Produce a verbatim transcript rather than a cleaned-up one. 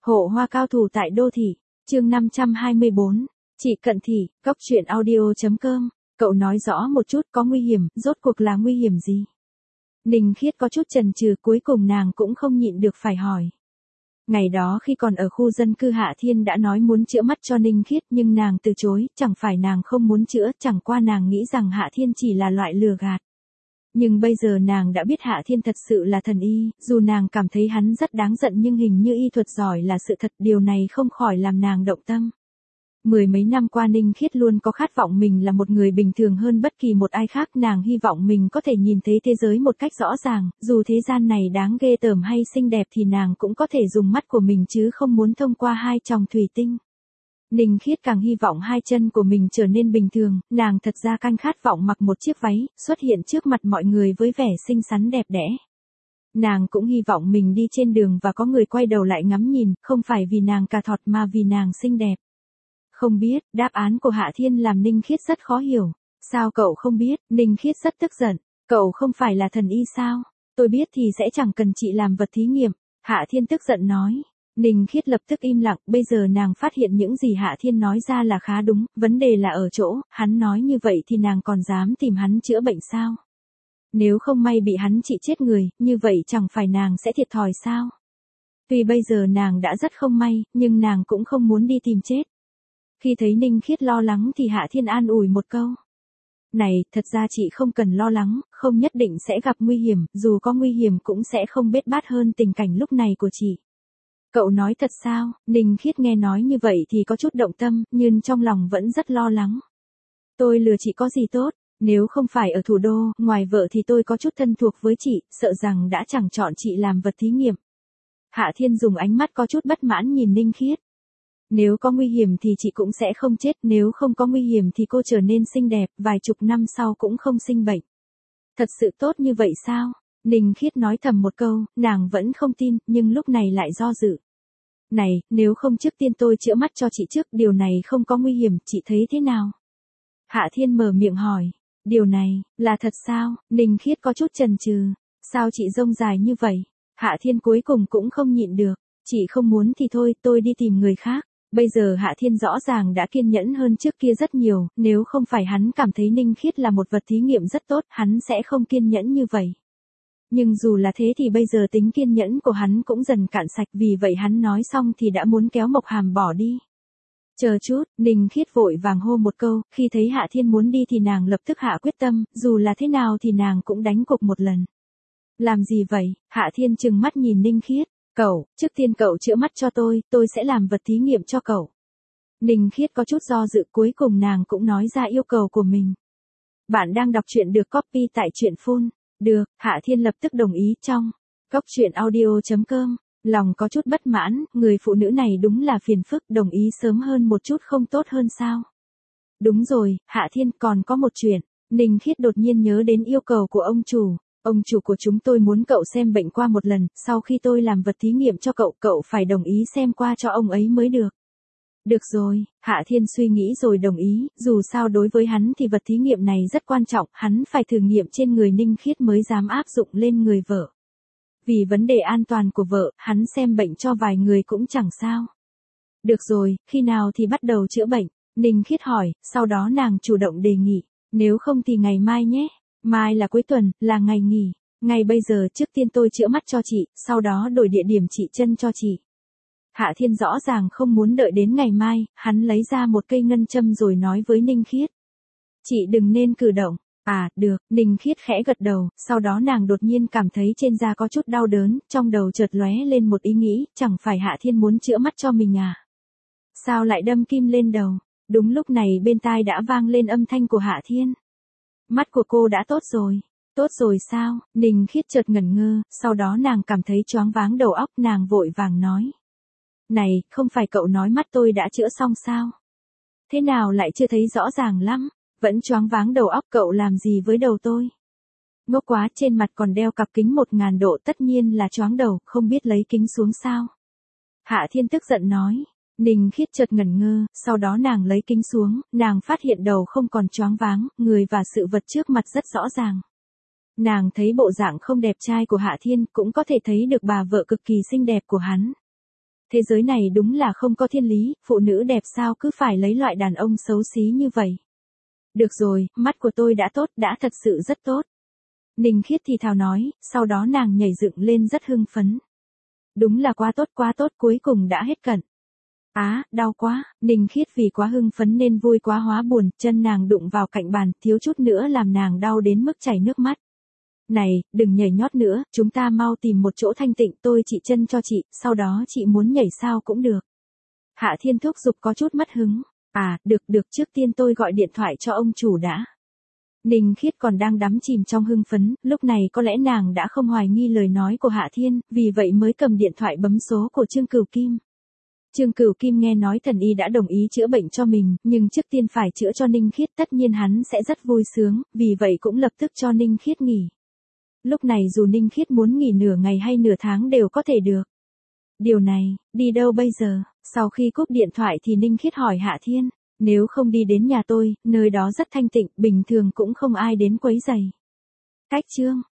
Hộ hoa cao thủ tại đô thị, chương năm trăm hai mươi bốn, chị Cận Thị, góc truyện audio.com, cậu nói rõ một chút có nguy hiểm, rốt cuộc là nguy hiểm gì? Ninh Khiết có chút chần chừ, cuối cùng nàng cũng không nhịn được phải hỏi. Ngày đó khi còn ở khu dân cư Hạ Thiên đã nói muốn chữa mắt cho Ninh Khiết nhưng nàng từ chối, chẳng phải nàng không muốn chữa, chẳng qua nàng nghĩ rằng Hạ Thiên chỉ là loại lừa gạt. Nhưng bây giờ nàng đã biết Hạ Thiên thật sự là thần y, dù nàng cảm thấy hắn rất đáng giận nhưng hình như y thuật giỏi là sự thật, điều này không khỏi làm nàng động tâm. Mười mấy năm qua Ninh Khiết luôn có khát vọng mình là một người bình thường hơn bất kỳ một ai khác, nàng hy vọng mình có thể nhìn thấy thế giới một cách rõ ràng, dù thế gian này đáng ghê tởm hay xinh đẹp thì nàng cũng có thể dùng mắt của mình chứ không muốn thông qua hai tròng thủy tinh. Ninh Khiết càng hy vọng hai chân của mình trở nên bình thường, nàng thật ra càng khát vọng mặc một chiếc váy, xuất hiện trước mặt mọi người với vẻ xinh xắn đẹp đẽ. Nàng cũng hy vọng mình đi trên đường và có người quay đầu lại ngắm nhìn, không phải vì nàng cà thọt mà vì nàng xinh đẹp. Không biết, đáp án của Hạ Thiên làm Ninh Khiết rất khó hiểu. Sao cậu không biết? Ninh Khiết rất tức giận. Cậu không phải là thần y sao? Tôi biết thì sẽ chẳng cần chị làm vật thí nghiệm. Hạ Thiên tức giận nói. Ninh Khiết lập tức im lặng, bây giờ nàng phát hiện những gì Hạ Thiên nói ra là khá đúng, vấn đề là ở chỗ, hắn nói như vậy thì nàng còn dám tìm hắn chữa bệnh sao? Nếu không may bị hắn trị chết người, như vậy chẳng phải nàng sẽ thiệt thòi sao? Tuy bây giờ nàng đã rất không may, nhưng nàng cũng không muốn đi tìm chết. Khi thấy Ninh Khiết lo lắng thì Hạ Thiên an ủi một câu. Này, thật ra chị không cần lo lắng, không nhất định sẽ gặp nguy hiểm, dù có nguy hiểm cũng sẽ không bết bát hơn tình cảnh lúc này của chị. Cậu nói thật sao? Ninh Khiết nghe nói như vậy thì có chút động tâm, nhưng trong lòng vẫn rất lo lắng. Tôi lừa chị có gì tốt, nếu không phải ở thủ đô, ngoài vợ thì tôi có chút thân thuộc với chị, sợ rằng đã chẳng chọn chị làm vật thí nghiệm. Hạ Thiên dùng ánh mắt có chút bất mãn nhìn Ninh Khiết. Nếu có nguy hiểm thì chị cũng sẽ không chết, nếu không có nguy hiểm thì cô trở nên xinh đẹp, vài chục năm sau cũng không sinh bệnh. Thật sự tốt như vậy sao? Ninh Khiết nói thầm một câu, nàng vẫn không tin, nhưng lúc này lại do dự. Này, nếu không trước tiên tôi chữa mắt cho chị trước, điều này không có nguy hiểm, chị thấy thế nào? Hạ Thiên mở miệng hỏi, điều này, là thật sao? Ninh Khiết có chút chần chừ, sao chị rông dài như vậy? Hạ Thiên cuối cùng cũng không nhịn được, chị không muốn thì thôi, tôi đi tìm người khác. Bây giờ Hạ Thiên rõ ràng đã kiên nhẫn hơn trước kia rất nhiều, nếu không phải hắn cảm thấy Ninh Khiết là một vật thí nghiệm rất tốt, hắn sẽ không kiên nhẫn như vậy. Nhưng dù là thế thì bây giờ tính kiên nhẫn của hắn cũng dần cạn sạch, vì vậy hắn nói xong thì đã muốn kéo Mộc Hàm bỏ đi. Chờ chút, Ninh Khiết vội vàng hô một câu, khi thấy Hạ Thiên muốn đi thì nàng lập tức hạ quyết tâm, dù là thế nào thì nàng cũng đánh cuộc một lần. Làm gì vậy? Hạ Thiên trừng mắt nhìn Ninh Khiết. Cậu, trước tiên cậu chữa mắt cho tôi, tôi sẽ làm vật thí nghiệm cho cậu. Ninh Khiết có chút do dự, cuối cùng nàng cũng nói ra yêu cầu của mình. Bạn đang đọc truyện được copy tại truyện phone. Được, Hạ Thiên lập tức đồng ý trong góc truyện audio.com. Lòng có chút bất mãn, người phụ nữ này đúng là phiền phức, đồng ý sớm hơn một chút không tốt hơn sao? Đúng rồi, Hạ Thiên, còn có một chuyện. Ninh Khiết đột nhiên nhớ đến yêu cầu của ông chủ. Ông chủ của chúng tôi muốn cậu xem bệnh qua một lần, sau khi tôi làm vật thí nghiệm cho cậu, cậu phải đồng ý xem qua cho ông ấy mới được. Được rồi, Hạ Thiên suy nghĩ rồi đồng ý, dù sao đối với hắn thì vật thí nghiệm này rất quan trọng, hắn phải thử nghiệm trên người Ninh Khiết mới dám áp dụng lên người vợ. Vì vấn đề an toàn của vợ, hắn xem bệnh cho vài người cũng chẳng sao. Được rồi, khi nào thì bắt đầu chữa bệnh? Ninh Khiết hỏi, sau đó nàng chủ động đề nghị, nếu không thì ngày mai nhé. Mai là cuối tuần, là ngày nghỉ. Ngay bây giờ trước tiên tôi chữa mắt cho chị, sau đó đổi địa điểm trị chân cho chị. Hạ Thiên rõ ràng không muốn đợi đến ngày mai, hắn lấy ra một cây ngân châm rồi nói với Ninh Khiết. Chị đừng nên cử động. À, được, Ninh Khiết khẽ gật đầu, sau đó nàng đột nhiên cảm thấy trên da có chút đau đớn, trong đầu chợt lóe lên một ý nghĩ, chẳng phải Hạ Thiên muốn chữa mắt cho mình à? Sao lại đâm kim lên đầu? Đúng lúc này bên tai đã vang lên âm thanh của Hạ Thiên. Mắt của cô đã tốt rồi. Tốt rồi sao? Ninh Khiết chợt ngẩn ngơ, sau đó nàng cảm thấy choáng váng đầu óc, nàng vội vàng nói. Này, không phải cậu nói mắt tôi đã chữa xong sao? Thế nào lại chưa thấy rõ ràng lắm? Vẫn choáng váng đầu óc, cậu làm gì với đầu tôi? Ngốc quá, trên mặt còn đeo cặp kính một ngàn độ, tất nhiên là choáng đầu, không biết lấy kính xuống sao? Hạ Thiên tức giận nói. Ninh Khiết chợt ngẩn ngơ, sau đó nàng lấy kính xuống, nàng phát hiện đầu không còn choáng váng, người và sự vật trước mặt rất rõ ràng. Nàng thấy bộ dạng không đẹp trai của Hạ Thiên, cũng có thể thấy được bà vợ cực kỳ xinh đẹp của hắn. Thế giới này đúng là không có thiên lý, phụ nữ đẹp sao cứ phải lấy loại đàn ông xấu xí như vậy. Được rồi, mắt của tôi đã tốt, đã thật sự rất tốt. Ninh Khiết thì thào nói, sau đó nàng nhảy dựng lên rất hưng phấn. Đúng là quá tốt quá tốt, cuối cùng đã hết cận. Á, à, đau quá, Ninh Khiết vì quá hưng phấn nên vui quá hóa buồn, chân nàng đụng vào cạnh bàn, thiếu chút nữa làm nàng đau đến mức chảy nước mắt. Này, đừng nhảy nhót nữa, chúng ta mau tìm một chỗ thanh tịnh, tôi trị chân cho chị, sau đó chị muốn nhảy sao cũng được. Hạ Thiên thúc giục có chút mất hứng. À, được được, trước tiên tôi gọi điện thoại cho ông chủ đã. Ninh Khiết còn đang đắm chìm trong hưng phấn, lúc này có lẽ nàng đã không hoài nghi lời nói của Hạ Thiên, vì vậy mới cầm điện thoại bấm số của Trương Cửu Kim. Trương Cửu Kim nghe nói thần y đã đồng ý chữa bệnh cho mình, nhưng trước tiên phải chữa cho Ninh Khiết, tất nhiên hắn sẽ rất vui sướng, vì vậy cũng lập tức cho Ninh Khiết nghỉ. Lúc này dù Ninh Khiết muốn nghỉ nửa ngày hay nửa tháng đều có thể được. Điều này, đi đâu bây giờ? Sau khi cúp điện thoại thì Ninh Khiết hỏi Hạ Thiên, nếu không đi đến nhà tôi, nơi đó rất thanh tịnh, bình thường cũng không ai đến quấy rầy. Cách Trương